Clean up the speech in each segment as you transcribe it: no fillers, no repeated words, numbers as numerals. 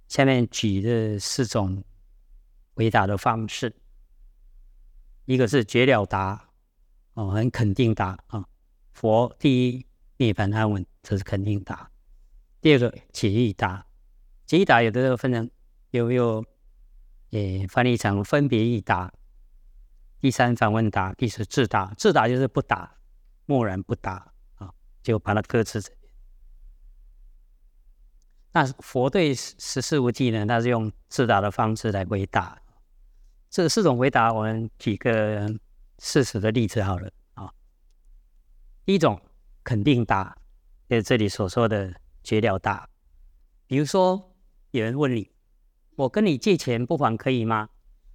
下面举的4种回答的方式，一个是绝了答，很肯定答啊，佛第一涅槃安稳，这是肯定答。第二个解义答，解义答有的时候分成翻译成分别义答。第三反问答，第四自答，自答就是不答，默然不答啊，就把它搁置这边。那佛对十事无记呢，他是用自答的方式来回答。这4种回答，我们举个事实的例子好了啊。第一种肯定答，就是这里所说的绝了答。比如说，有人问你：“我跟你借钱不还可以吗？”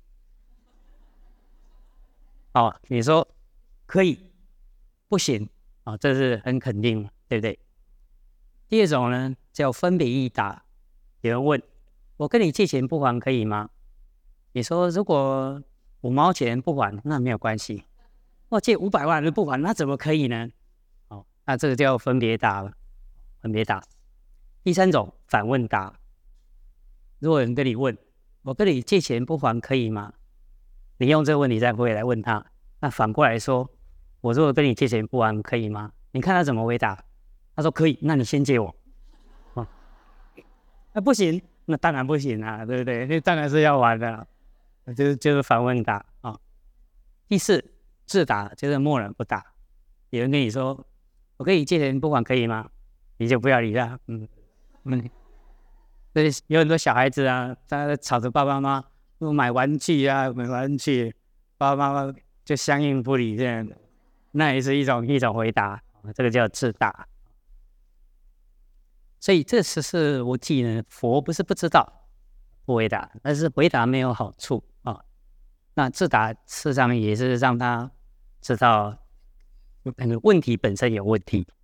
你说可以，不行这是很肯定，对不对？第二种呢，叫分别义答。有人问：“我跟你借钱不还可以吗？”你说如果5毛钱不还，那没有关系。我借500万不还，那怎么可以呢？那这个叫分别答了，分别答。第三种反问答，如果有人跟你问：“我跟你借钱不还可以吗？”你用这个问题再回来问他，那反过来说：“我如果跟你借钱不还可以吗？”你看他怎么回答？他说可以，那你先借我。不行，那当然不行啊，对不对？那当然是要还的，就是反问答啊。第四，自答，就是默然不答。有人跟你说：“我跟你借钱不还可以吗？”你就不要理他。有很多小孩子啊，他吵着爸爸妈妈买玩具啊，爸爸妈妈就相应不理这样的，那也是一种回答，这个叫自答。所以这十事无记呢，佛不是不知道不回答，但是回答没有好处啊。那自答事实上也是让他知道那个问题本身有问题